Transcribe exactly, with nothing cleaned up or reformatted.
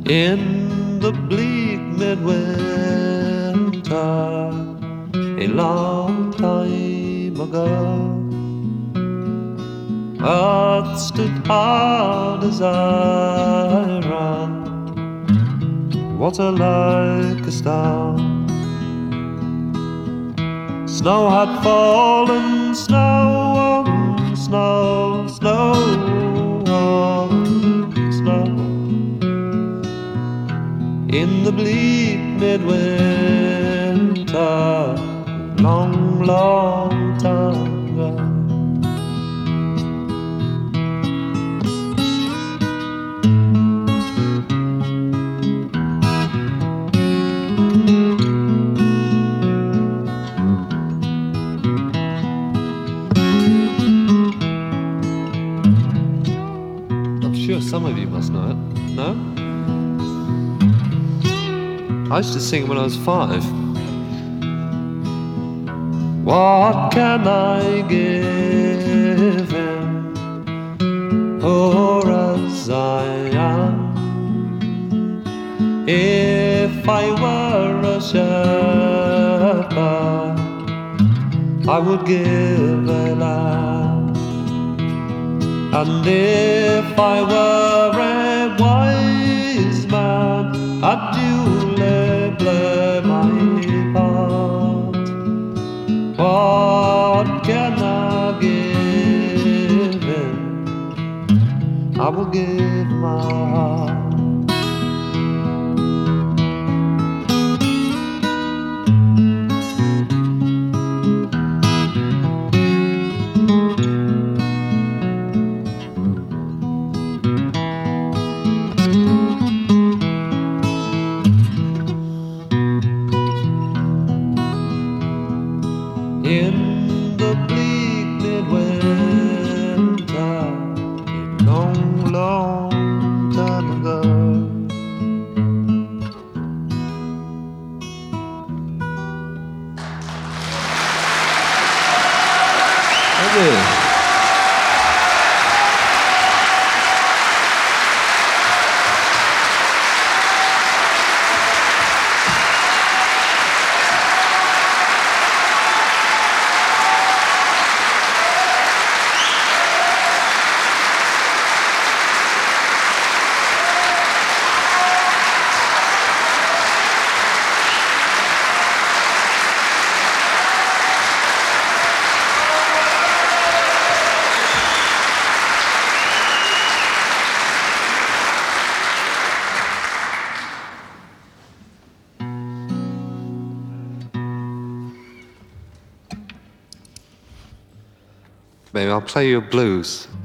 In the bleak midwinter, a long time ago, Earth stood hard as iron, water like a stone. Snow had fallen, snow on snow, snow on snow. In the bleak midwinter, long, long time ago. I'm sure some of you must know it, no? I used to sing when I was five. What can I give him, poor as I am? If I were a shepherd, I would give a lamb. And if I were a wise man, I'd duly play my part. What can I give him? I will give my heart. In the bleak midwinter, a long, long time ago. Thank you. Maybe I'll play you a blues.